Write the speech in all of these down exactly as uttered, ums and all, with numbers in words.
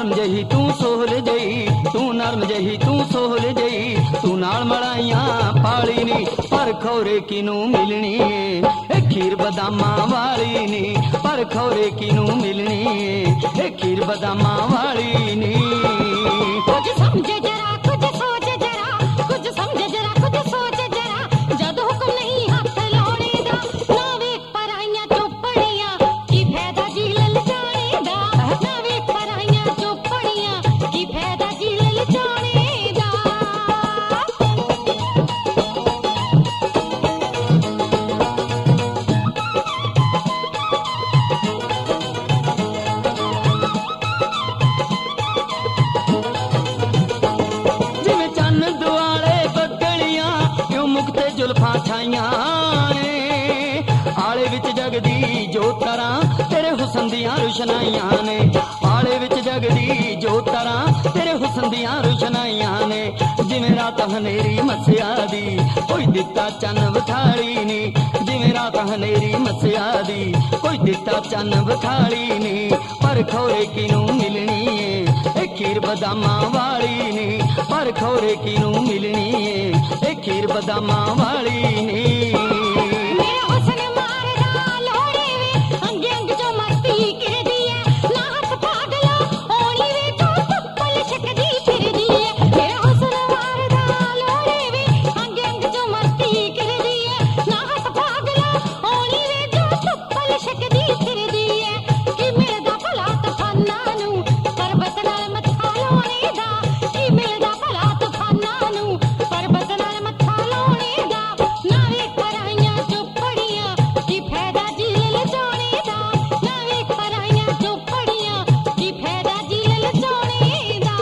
नरम जही तू सोहल जही, तू नरम जही तू सोहल जही, तू नाल मलाइयां पाली नी पर खौरे किनू मिलनी ए खीर बदामां वाली नी, पर खौरे किनू मिलनी ए खीर बदामां वाली नी। कुछ समझे जरा कुछ सोच जरा, कुछ समझे जरा कुछ सोच जरा, जद हुक्म नहीं हाथ लाने दा, ना वेख पराइयां चौपड़ियां की फायदा जी ललचाने दा, ना वेख पराइयां चौपड़ियां की फायदा जी ललचाने दा। जुल्फां छाइयां ने आले विच जगदी जोत तरां तेरे हुसन दियां रोशनाइयां ने, आले विच जगदी जोत तरां तेरे हुसन दियां रोशनाइयां ने। जिवें रात हनेरी मस्या दी कोई दिता चन्न विखाली नी, जिवें रात हनेरी मस्या दी कोई दिता चन्न विखाली नी, पर खौरे किनू मिलनी ए खीर बदामां वाली नी, पर खौरे किनू मिलनी ए खीर बदामां वाली नी। मेरा हुस्न मारदा लोड़े वे अंग अंग जो मस्ती करदी है, ना हथ पागला होनी वे तो पप्पल शकदी फिरदी है। मेरा हुस्न मारदा लोड़े वे अंग अंग जो मस्ती करदी है, ना हथ पागला होनी वे तो पप्पल शकदी फिरदी है। कि मिलदा भला तूफानां नू पर्वत नाल मत्था लाउने दा, कि मिलदा भला तूफानां नू पर्वत नाल मत्था लाउने दा, ना वेख पराइयां चौपड़ियां की फायदा जी ललचाने दा, ना वेख पराइयां चौपड़ियां की फायदा जी ललचाने दा।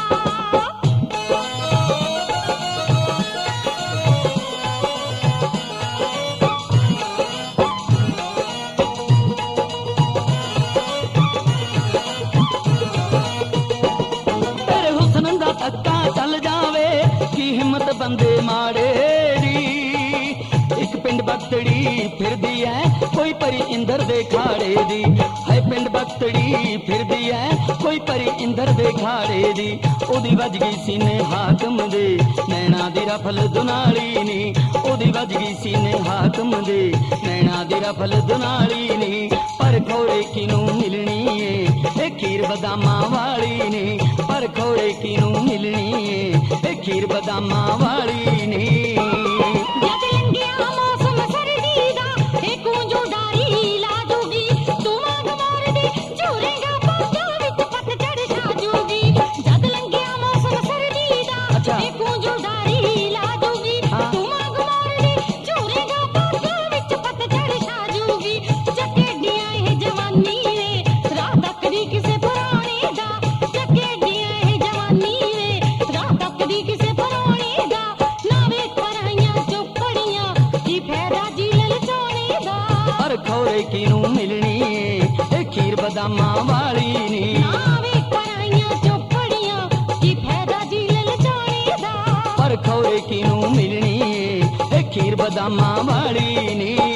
तेरे हुस्न दा धक्का चल जावे की हिम्मत बंदे माड़े दी, एक पिंड बक्तड़ी फिरदी है कोई परी इंदर दे खाड़े दी, है पिंड बक्तड़ी फिरदी है कोई परी इंदर दे खाड़े दी। ओदी वज गई सीने हाकम दे नैना दी रफल दुनाली नी, ओदी वज गई सीने हाकम दे नैना दी रफल दुनाली नी, पर खौरे किनू मिलनी ए खीर बदामां वाली नी, पर खौरे किनू मिलनी ए खीर बदामां वाली नी। जद लंघिया मौसम सर्दी दा ए कूंजो डारी लाजूगी, तू मांग मारदी झूरेगा पांजा विच पतझड़ छाजूगी। जद लंघिया मौसम सर्दी दा अच्छा। ए कूंजो डारी लाजूगी, हाँ। तू मांग मारदी झूरेगा पांजा विच पतझड़ छाजूगी। जकेडियां ए जवानी वे राह तकदी किसे पुराने दा, जकेडियां ए जवानी वे राह तकदी किसे पुराने दा, ना वेख पराइयां चौपड़ियां की फायदा जी ललचाने दा, पर खौरे किनू मिलनी ए खीर बदामां वाली नी, ना वेख पराइयां चौपड़ियां की फायदा जी ललचाने दा। पर खौरे किनू मिलनी ए खीर बदामां वाली नी।